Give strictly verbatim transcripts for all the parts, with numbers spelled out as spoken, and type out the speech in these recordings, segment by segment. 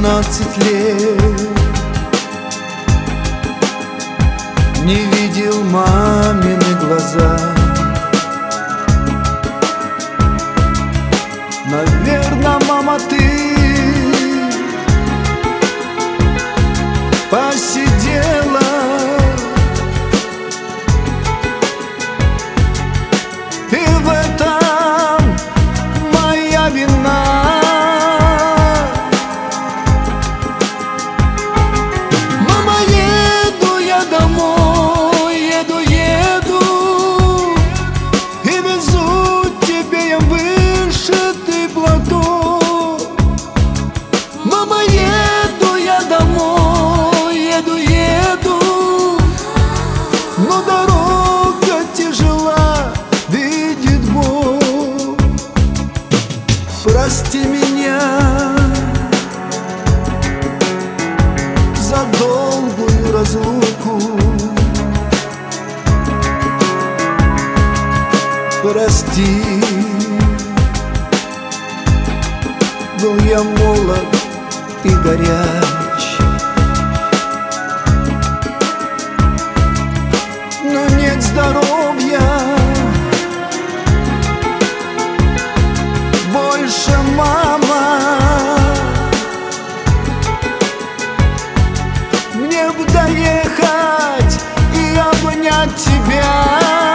семнадцать лет не видел мамины глаза. Наверно, мама, ты посидела и в этом моя вина. Мама, еду я домой, еду, еду, и везу тебе я вышитый платок. Мама, еду я домой, еду, еду, но дорога тяжела, видит Бог. Прости меня за долгую разлуку, прости, был я молод и горяч, но нет здоровья больше, мама. Мне бы доехать и обнять тебя.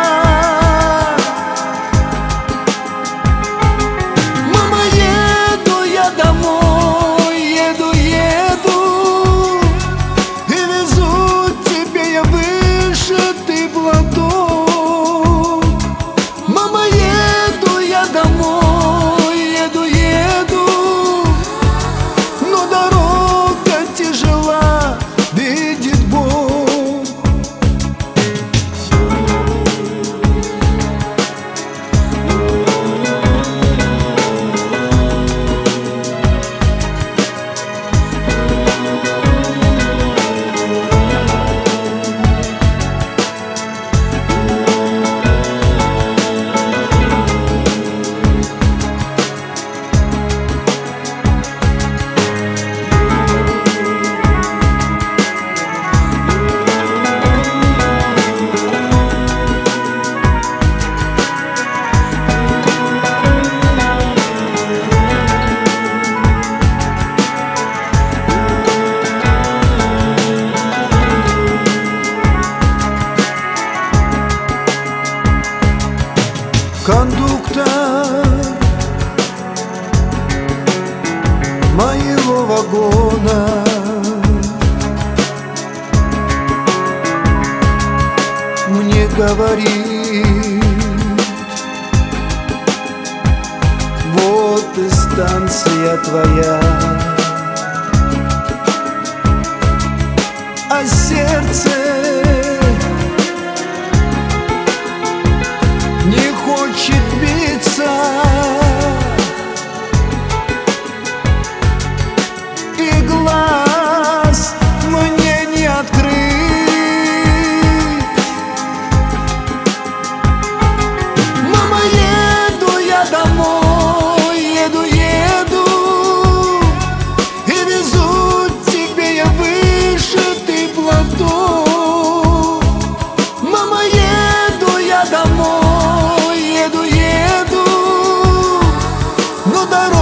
Мама, еду я домой, еду, еду, и везу тебе я вышитый платок. Мама, еду я домой, еду, еду, но дорога тяжела, видит Бог. Кондуктор моего вагона мне говорит: вот и станция твоя. А сердце не хочет биться, и глаз мне не открыть. Мама, еду я домой, еду, еду, и везу тебе я вышитый платок. Мама, еду я домой, еду, еду, но дорога